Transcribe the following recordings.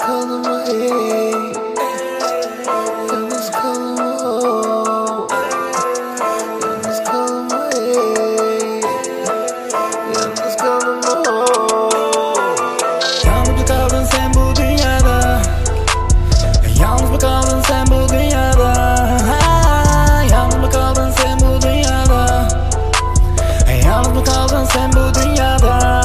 kalma ey, yalnız kalma oh. Yalnız kalma ey, yalnız kalma oh. Yalnız mı kaldın sen bu dünyada? Yalnız mı kaldın sen bu dünyada? Yalnız mı kaldın sen bu dünyada? Yalnız mı kaldın sen bu dünyada?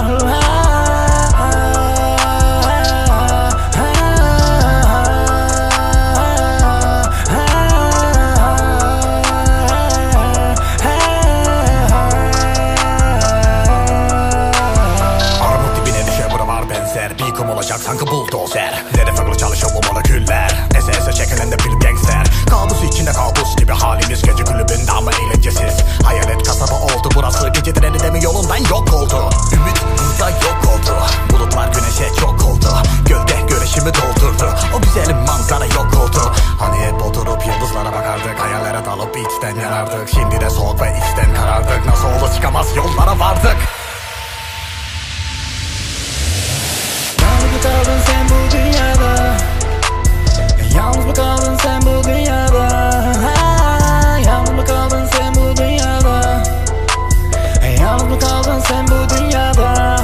Bir kum olacak sanki buldozer. Dere farklı çalışıyor bu moleküller. Ese çekilende bir gangster. Kabus içinde kabus gibi halimiz. Gece kulübünde ama eğlencesiz. Hayalet kasaba oldu burası. Gece treni de mi yolundan yok oldu. Ümit burada yok oldu. Bulutlar güneşe çok oldu. Gölge güneşimi doldurdu. O güzelim manzara yok oldu. Hani hep oturup yıldızlara bakardık. Hayallere dalıp içten yanardık. Şimdi de soğuk ve içten karardık. Nasıl oldu çıkamaz yollara vardık. Yalnız mı kaldın sen bu dünyada? Yalnız mı kaldın sen bu dünyada? Yalnız mı kaldın sen bu dünyada? Yalnız mı kaldın sen bu dünyada?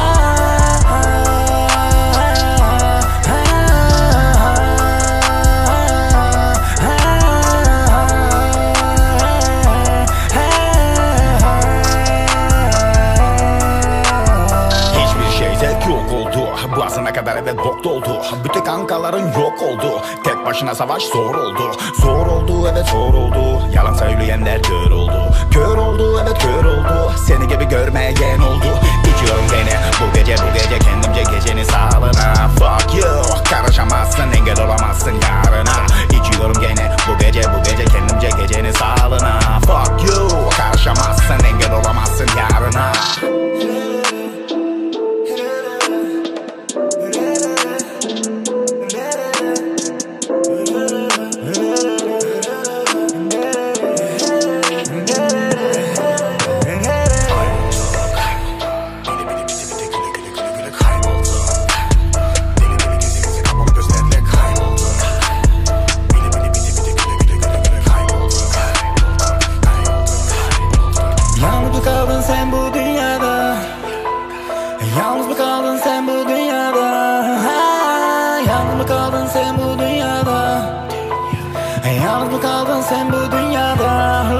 Boğazına kadar evet bok doldu. Bütün kankaların yok oldu. Tek başına savaş zor oldu. Zor oldu evet zor oldu. Yalan söyleyenler kör oldu. Kör oldu evet kör oldu. Seni gibi görmeyen oldu. İçiyorum gene bu gece kendimce gecenin sağlığına. Fuck you, karışamazsın engel olamazsın yarına. İçiyorum gene bu gece kendimce gecenin sağlığına. Fuck you, karışamazsın engel olamazsın yarına. Yalnız mı kaldın sen bu dünyada? Yalnız mı kaldın sen bu dünyada? Yalnız mı kaldın sen bu dünyada? Yalnız mı kaldın sen bu dünyada?